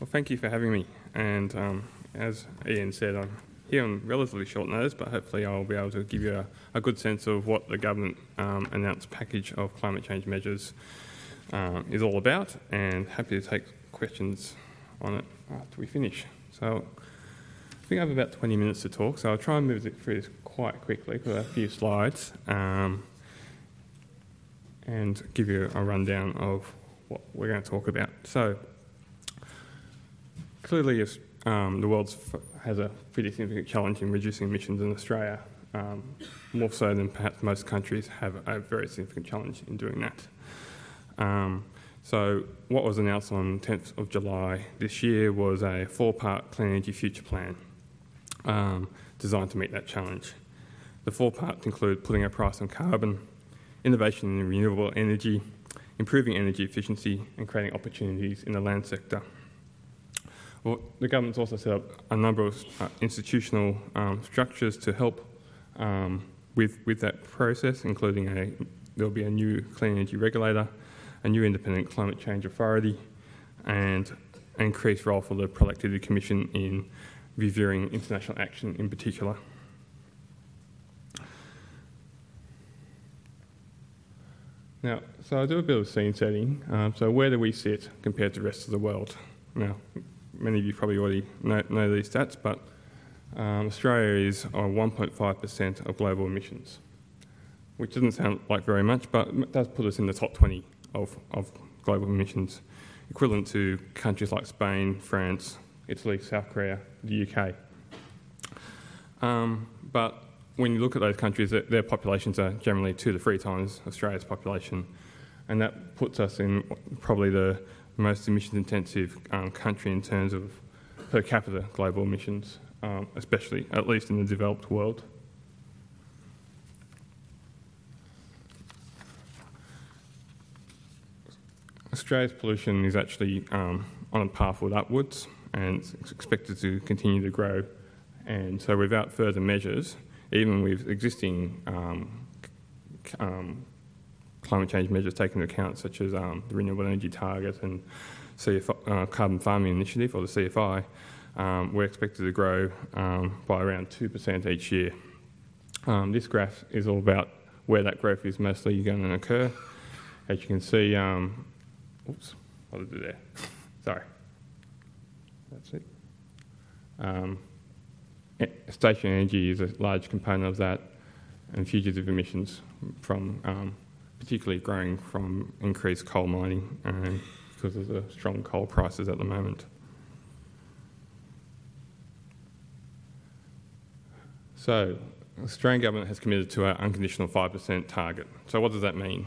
Well, thank you for having me. And as Ian said, I'm here on relatively short notice, but hopefully I'll be able to give you a good sense of what the government announced package of climate change measures is all about, and happy to take questions on it after we finish. So I think I have about 20 minutes to talk, so I'll try and move through this quite quickly with a few slides and give you a rundown of what we're going to talk about. So clearly the world has a pretty significant challenge in reducing emissions in Australia, more so than perhaps most countries have a very significant challenge in doing that. So what was announced on 10th of July this year was a 4-part Clean Energy Future Plan designed to meet that challenge. The 4 parts include putting a price on carbon, innovation in renewable energy, improving energy efficiency and creating opportunities in the land sector. Well, the government's also set up a number of institutional structures to help with that process, including there'll be a new clean energy regulator, a new independent climate change authority, and an increased role for the Productivity Commission in reviewing international action in particular. Now, so I'll do a bit of scene setting. So where do we sit compared to the rest of the world? Now, many of you probably already know these stats, but Australia is on 1.5% of global emissions, which doesn't sound like very much, but it does put us in the top 20 of global emissions, equivalent to countries like Spain, France, Italy, South Korea, the UK. But when you look at those countries, their populations are generally 2 to 3 times Australia's population, and that puts us in probably the most emissions-intensive country in terms of per capita global emissions, especially, at least in the developed world. Australia's pollution is actually on a pathway upwards, and it's expected to continue to grow. And so without further measures, even with existing climate change measures taken into account, such as the Renewable Energy Target and Carbon Farming Initiative, or the CFI, we're expected to grow by around 2% each year. This graph is all about where that growth is mostly going to occur. As you can see, oops, what did I do there? Sorry. That's it. Stationary energy is a large component of that, and fugitive emissions from particularly growing from increased coal mining because of the strong coal prices at the moment. So, the Australian government has committed to our unconditional 5% target. So what does that mean?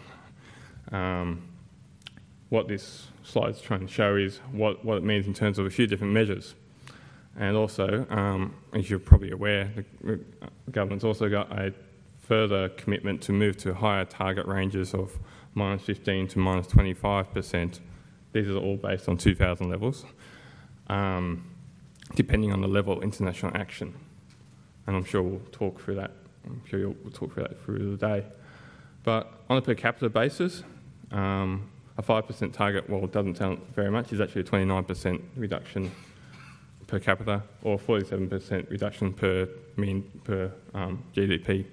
What this slide's trying to show is what it means in terms of a few different measures. And also, as you're probably aware, the government's also got a further commitment to move to higher target ranges of -15% to -25%. These are all based on 2000 levels, depending on the level of international action. And I'm sure we'll talk through that. I'm sure we'll talk through that through the day. But on a per capita basis, a 5% target, well, it doesn't sound very much, is actually a 29% reduction per capita, or 47% reduction per GDP.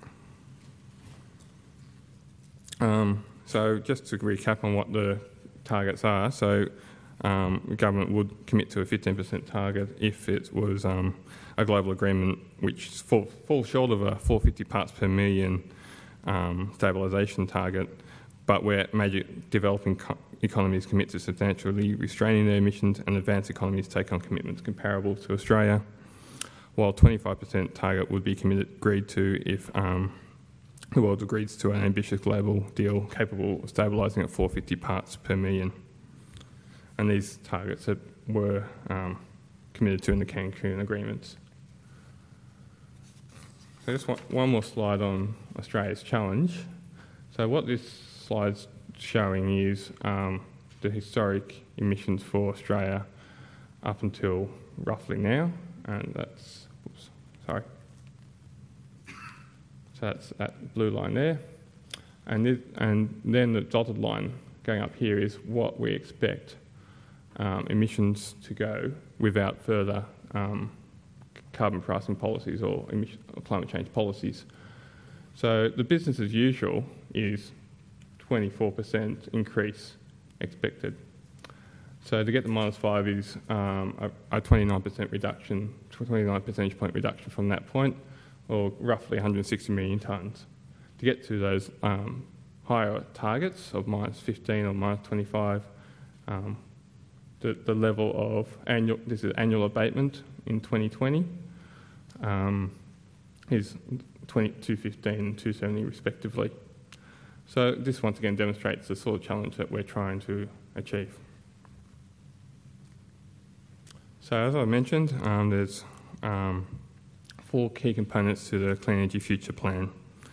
So just to recap on what the targets are, so the government would commit to a 15% target if it was a global agreement which falls short of a 450 parts per million stabilisation target, but where major developing economies commit to substantially restraining their emissions and advanced economies take on commitments comparable to Australia, while 25% target would be agreed to if the world agrees to an ambitious global deal capable of stabilising at 450 parts per million. And these targets were committed to in the Cancun agreements. So just one more slide on Australia's challenge. So what this slide's showing is the historic emissions for Australia up until roughly now, and that's, so that's that blue line there, and then the dotted line going up here is what we expect emissions to go without further carbon pricing policies or climate change policies. So the business as usual is 24% increase expected. So to get the -5 is a 29% reduction, 29 percentage point reduction from that point, or roughly 160 million tonnes. To get to those higher targets of -15 or -25, the level of annual abatement in 2020 is 215 and 270 respectively. So this once again demonstrates the sort of challenge that we're trying to achieve. So as I mentioned, there's 4 key components to the Clean Energy Future Plan.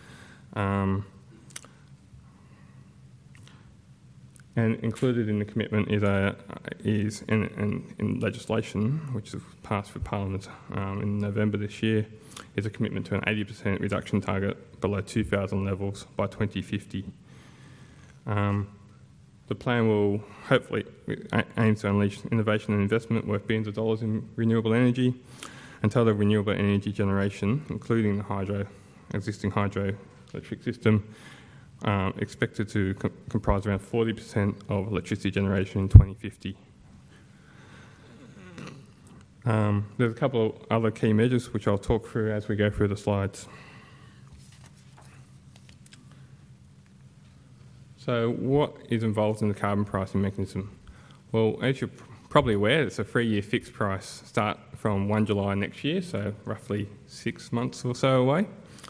And included in the commitment is in legislation, which was passed for Parliament in November this year, is a commitment to an 80% reduction target below 2000 levels by 2050. The plan will hopefully aim to unleash innovation and investment worth billions of dollars in renewable energy, and total renewable energy generation, including the existing hydroelectric system, expected to comprise around 40% of electricity generation in 2050. There's a couple of other key measures which I'll talk through as we go through the slides. So what is involved in the carbon pricing mechanism? Well, as you're probably aware, it's a 3-year fixed price, start from 1 July next year, so roughly 6 months or so away.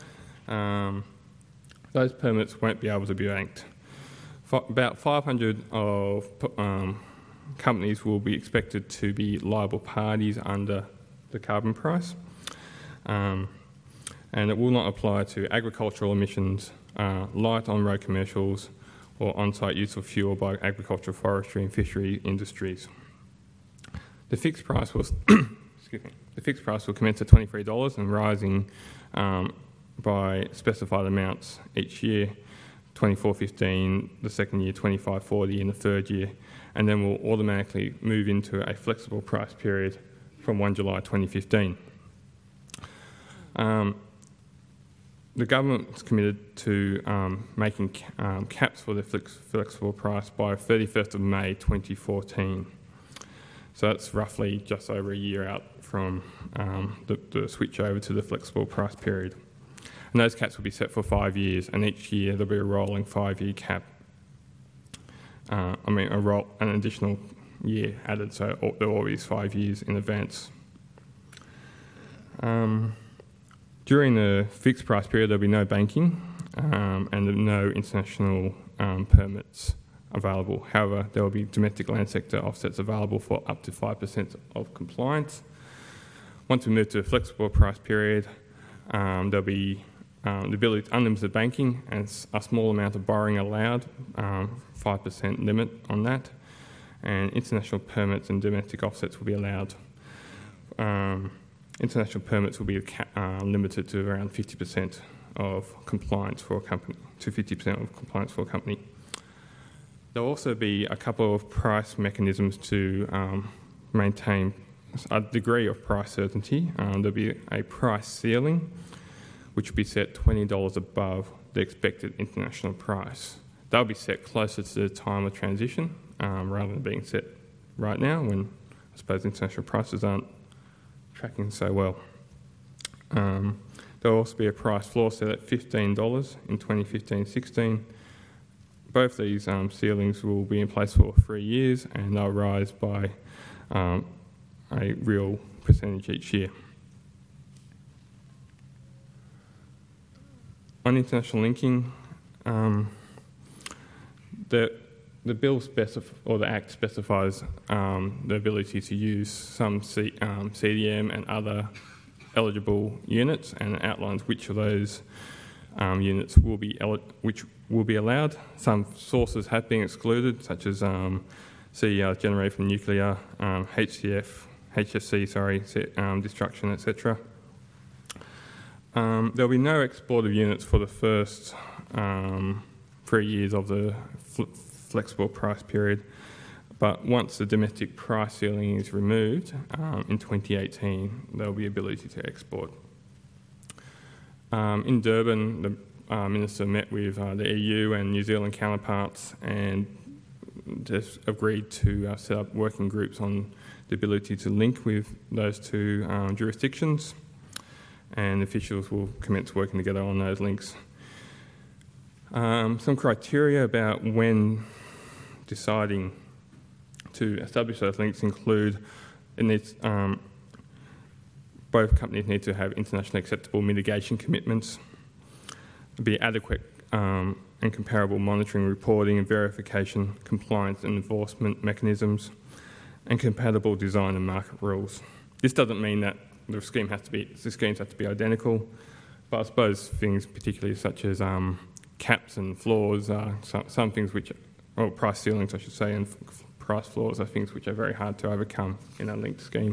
Those permits won't be able to be banked. About 500 of companies will be expected to be liable parties under the carbon price, and it will not apply to agricultural emissions, light on-road commercials, or on-site use of fuel by agricultural, forestry and fishery industries. The fixed price will commence at $23 and rising by specified amounts each year, 24.15, the second year 25.40, and the third year, and then will automatically move into a flexible price period from 1 July 2015. The government's committed to making caps for the flexible price by 31st of May 2014. So that's roughly just over a year out from the switch over to the flexible price period. And those caps will be set for 5 years, and each year there'll be a rolling 5-year cap. An additional year added, so they're always 5 years in advance. During the fixed price period, there'll be no banking and no international permits available. However, there will be domestic land sector offsets available for up to 5% of compliance. Once we move to a flexible price period, there'll be the ability to unlimited banking and a small amount of borrowing allowed, 5% limit on that, and international permits and domestic offsets will be allowed. International permits will be limited to around 50% of compliance for a company, to 50% of compliance for a company. There'll also be a couple of price mechanisms to maintain a degree of price certainty. There'll be a price ceiling, which will be set $20 above the expected international price. That'll be set closer to the time of transition rather than being set right now when I suppose international prices aren't tracking so well. There'll also be a price floor set at $15 in 2015-16. Both these ceilings will be in place for 3 years, and they'll rise by a real percentage each year. On international linking, the bill or the Act specifies the ability to use some CDM and other eligible units, and outlines which of those units will be allowed. Some sources have been excluded, such as CERs generated from nuclear, HFC, destruction, etc. There'll be no export of units for the first 3 years of the flexible price period, But once the domestic price ceiling is removed in 2018, there will be ability to export. In Durban, the Minister met with the EU and New Zealand counterparts and just agreed to set up working groups on the ability to link with those two jurisdictions, and officials will commence working together on those links. Some criteria about when deciding to establish those links include it needs, both companies need to have internationally acceptable mitigation commitments, be adequate and comparable monitoring, reporting and verification, compliance and enforcement mechanisms, and compatible design and market rules. This doesn't mean that the schemes have to be identical, but I suppose things particularly such as caps and floors are some things which, or price ceilings I should say, and price floors are things which are very hard to overcome in a linked scheme.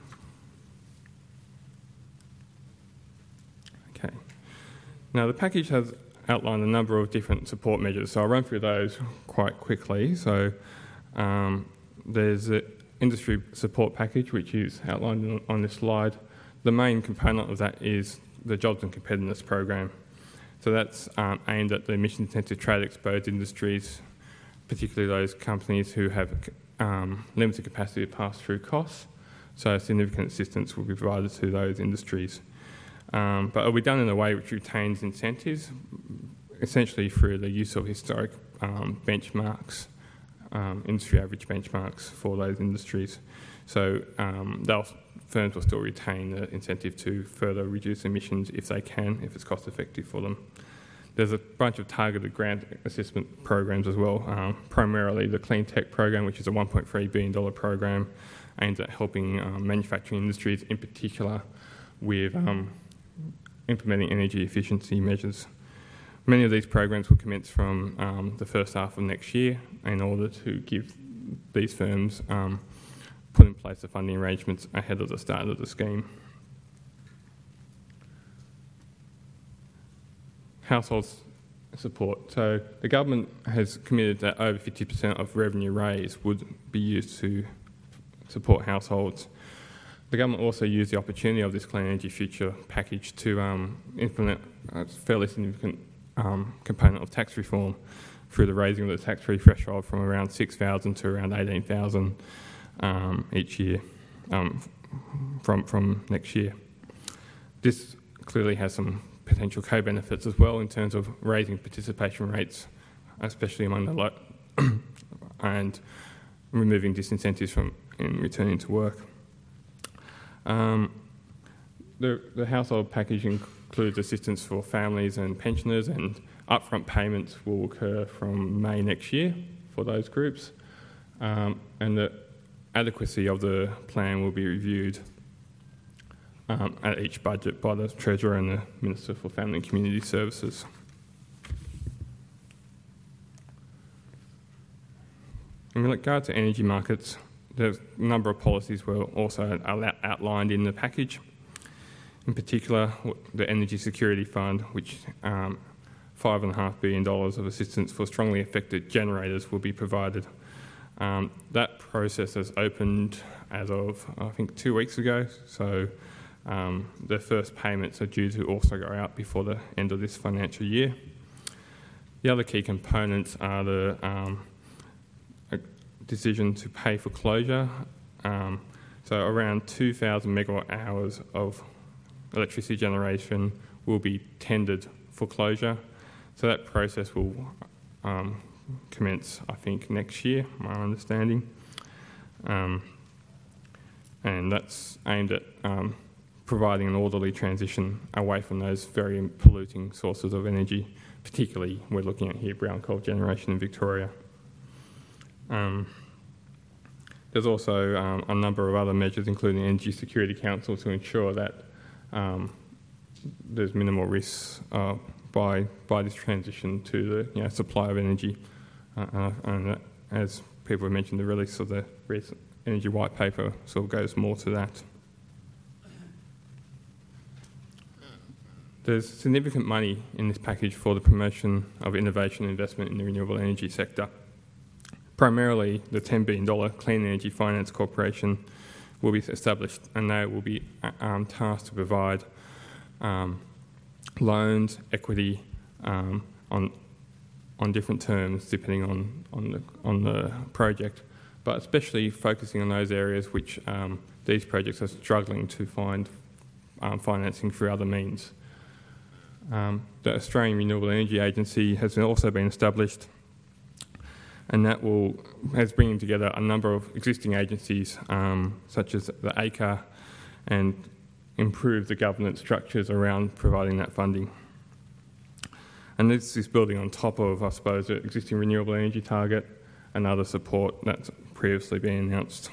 Okay. Now the package has outlined a number of different support measures, so I'll run through those quite quickly. So there's the industry support package, which is outlined on this slide. The main component of that is the Jobs and Competitiveness Program. So that's aimed at the emission-intensive trade-exposed industries, particularly those companies who have limited capacity to pass through costs. So significant assistance will be provided to those industries. But it'll be done in a way which retains incentives, essentially through the use of historic benchmarks, industry average benchmarks for those industries. So firms will still retain the incentive to further reduce emissions if they can, if it's cost effective for them. There's a bunch of targeted grant assessment programs as well, primarily the Clean Tech program, which is a $1.3 billion program aimed at helping manufacturing industries in particular with implementing energy efficiency measures. Many of these programs will commence from the first half of next year in order to give these firms put in place the funding arrangements ahead of the start of the scheme. Household support. So the government has committed that over 50% of revenue raised would be used to support households. The government also used the opportunity of this Clean Energy Future package to implement a fairly significant component of tax reform through the raising of the tax-free threshold from around 6,000 to around 18,000 each year from next year. This clearly has some potential co-benefits as well in terms of raising participation rates, especially among the and removing disincentives from in returning to work. The household package includes assistance for families and pensioners, and upfront payments will occur from May next year for those groups, and the adequacy of the plan will be reviewed at each budget by the Treasurer and the Minister for Family and Community Services. In regard to energy markets, there's a number of policies were also outlined in the package. In particular, the Energy Security Fund, which $5.5 billion of assistance for strongly affected generators will be provided. That process has opened as of, I think, 2 weeks ago, so the first payments are due to also go out before the end of this financial year. The other key components are the decision to pay for closure. So around 2,000 megawatt hours of electricity generation will be tendered for closure. So that process will commence, I think, next year, my understanding. And that's aimed at providing an orderly transition away from those very polluting sources of energy, particularly we're looking at here brown coal generation in Victoria. There's also a number of other measures, including the Energy Security Council, to ensure that there's minimal risks by this transition to the supply of energy. And as people have mentioned, the release of the recent Energy White Paper sort of goes more to that. There's significant money in this package for the promotion of innovation and investment in the renewable energy sector. Primarily, the $10 billion Clean Energy Finance Corporation will be established, and they will be tasked to provide loans, equity on different terms depending on the project, but especially focusing on those areas which these projects are struggling to find financing through other means. The Australian Renewable Energy Agency has also been established, and that has bringing together a number of existing agencies such as the ACAR, and improve the governance structures around providing that funding. And this is building on top of, I suppose, the existing renewable energy target and other support that's previously been announced.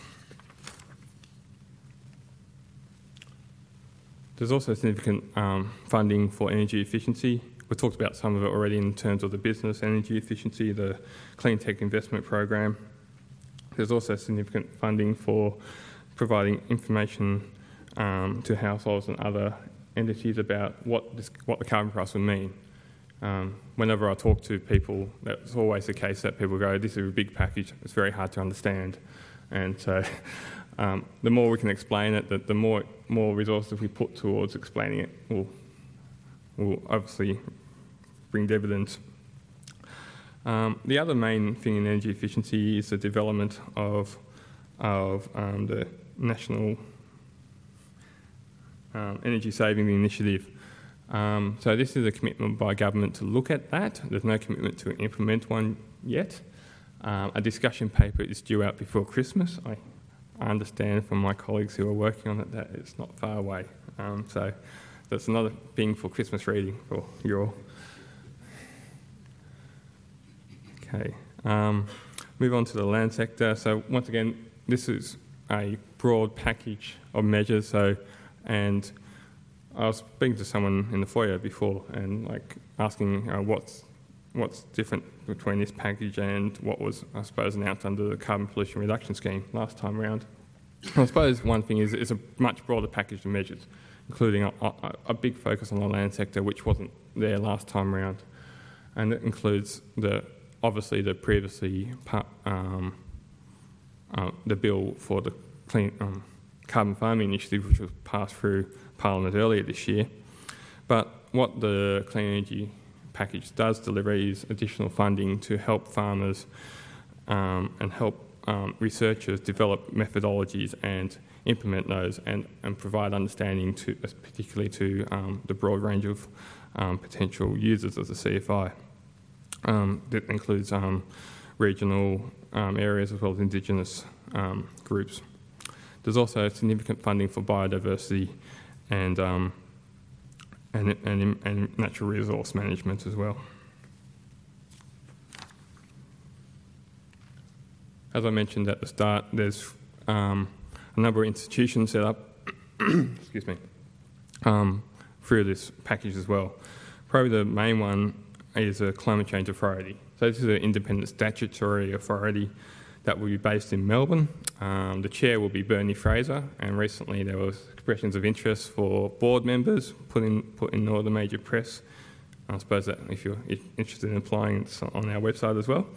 There's also significant funding for energy efficiency. We've talked about some of it already in terms of the business energy efficiency, the Clean Tech Investment Program. There's also significant funding for providing information to households and other entities about what the carbon price would mean. Whenever I talk to people, that's always the case that people go, this is a big package, it's very hard to understand. And so the more we can explain it, the more resources we put towards explaining it will obviously bring dividends. The other main thing in energy efficiency is the development of the National Energy Saving Initiative. So this is a commitment by government to look at that. There's no commitment to implement one yet. A discussion paper is due out before Christmas. I understand from my colleagues who are working on it that it's not far away. So that's another thing for Christmas reading for you all. Okay. Move on to the land sector. So once again, this is a broad package of measures. And I was speaking to someone in the foyer before and asking what's different between this package and what was, I suppose, announced under the Carbon Pollution Reduction Scheme last time around. I suppose one thing is it's a much broader package of measures, including a big focus on the land sector, which wasn't there last time around. And it includes obviously the previously the bill for the Clean Carbon Farming Initiative, which was passed through Parliament earlier this year. But what the Clean Energy package does deliver is additional funding to help farmers and help researchers develop methodologies and implement those and provide understanding particularly to the broad range of potential users of the CFI. That includes regional areas as well as Indigenous groups. There's also significant funding for biodiversity and natural resource management as well. As I mentioned at the start, there's a number of institutions set up excuse me, through this package as well. Probably the main one is a Climate Change Authority. So this is an independent statutory authority that will be based in Melbourne. The chair will be Bernie Fraser, and recently there was expressions of interest for board members put in all the major press. I suppose that if you're interested in applying, it's on our website as well.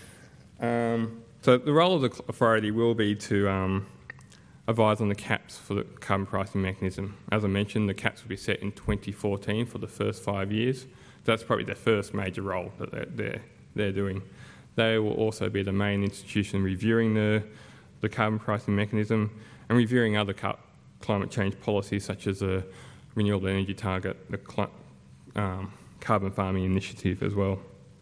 So the role of the authority will be to advise on the caps for the carbon pricing mechanism. As I mentioned, the caps will be set in 2014 for the first 5 years. That's probably their first major role that they're doing. They will also be the main institution reviewing the carbon pricing mechanism and reviewing other climate change policies such as the renewable energy target, the carbon farming initiative as well.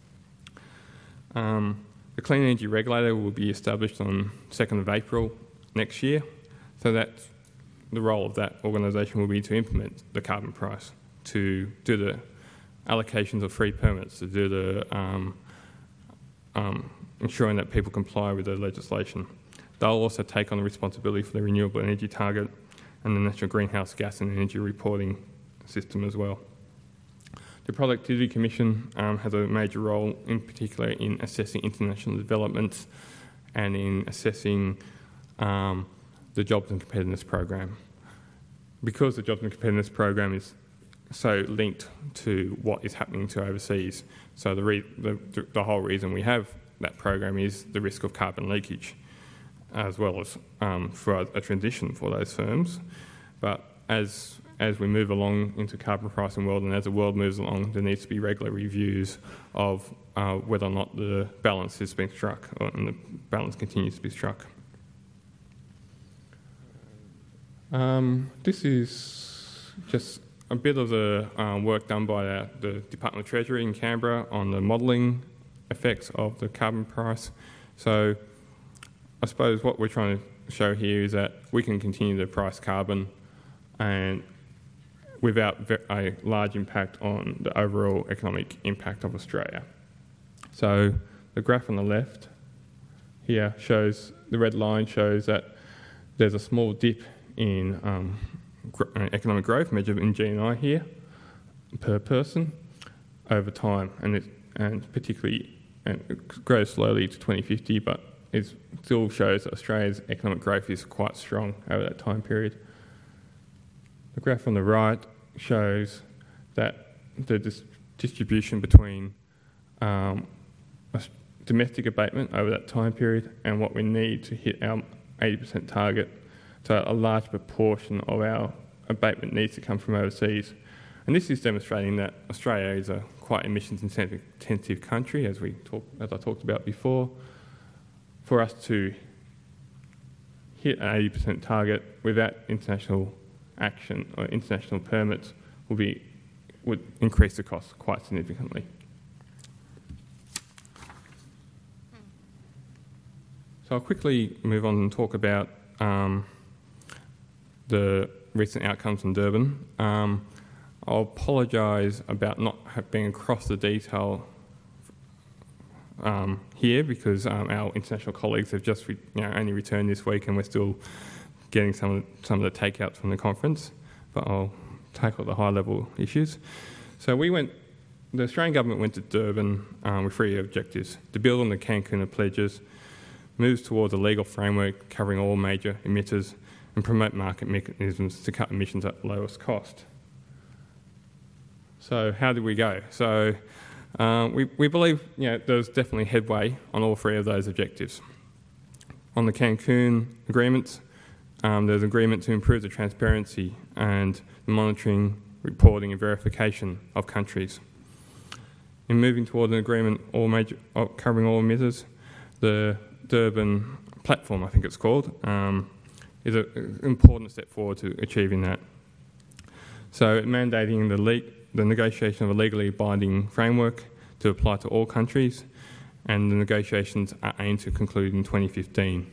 The Clean Energy Regulator will be established on 2nd of April next year, so that's the role of that organisation will be to implement the carbon price, to do the allocations of free permits, to do the ensuring that people comply with the legislation. They'll also take on the responsibility for the renewable energy target and the National Greenhouse Gas and Energy Reporting System as well. The Productivity Commission has a major role, in particular in assessing international developments and in assessing the Jobs and Competitiveness Program. Because the Jobs and Competitiveness Program is so linked to what is happening to overseas, so the whole reason we have that program is the risk of carbon leakage, as well as for a transition for those firms. But as we move along into carbon pricing world, and as the world moves along, there needs to be regular reviews of whether or not the balance has been struck, and the balance continues to be struck. This is just a bit of the work done by the Department of Treasury in Canberra on the modelling effects of the carbon price. So I suppose what we're trying to show here is that we can continue to price carbon and without a large impact on the overall economic impact of Australia. So the graph on the left here shows, the red line shows that there's a small dip in economic growth measured in GNI here per person over time, and particularly it grows slowly to 2050, but it still shows that Australia's economic growth is quite strong over that time period. The graph on the right shows that the distribution between domestic abatement over that time period and what we need to hit our 80% target. So a large proportion of our abatement needs to come from overseas. And this is demonstrating that Australia is a quite emissions-intensive country, as I talked about before. For us to hit an 80% target without international action or international permits would increase the cost quite significantly. So I'll quickly move on and talk about the recent outcomes in Durban. I'll apologise about not being across the detail here because our international colleagues have just only returned this week and we're still getting some of the takeouts from the conference, but I'll tackle the high-level issues. So the Australian government went to Durban with three objectives: to build on the Cancun pledges, moves towards a legal framework covering all major emitters, and promote market mechanisms to cut emissions at the lowest cost. So how did we go? So we believe there's definitely headway on all three of those objectives. On the Cancun agreements, there's agreement to improve the transparency and the monitoring, reporting and verification of countries. In moving toward an agreement covering all emitters, the Durban platform, I think it's called, is an important step forward to achieving that. So mandating the negotiation of a legally binding framework to apply to all countries, and the negotiations are aimed to conclude in 2015.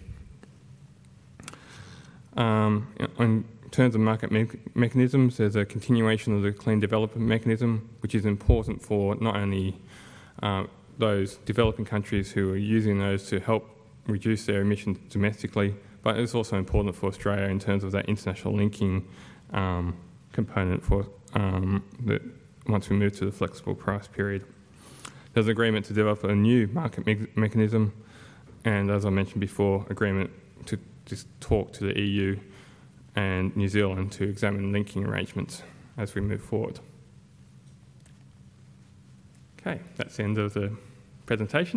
In terms of market mechanisms, there's a continuation of the Clean Development Mechanism, which is important for not only those developing countries who are using those to help reduce their emissions domestically, but it's also important for Australia in terms of that international linking component for once we move to the flexible price period. There's an agreement to develop a new market mechanism, and as I mentioned before, agreement to just talk to the EU and New Zealand to examine linking arrangements as we move forward. Okay, that's the end of the presentation.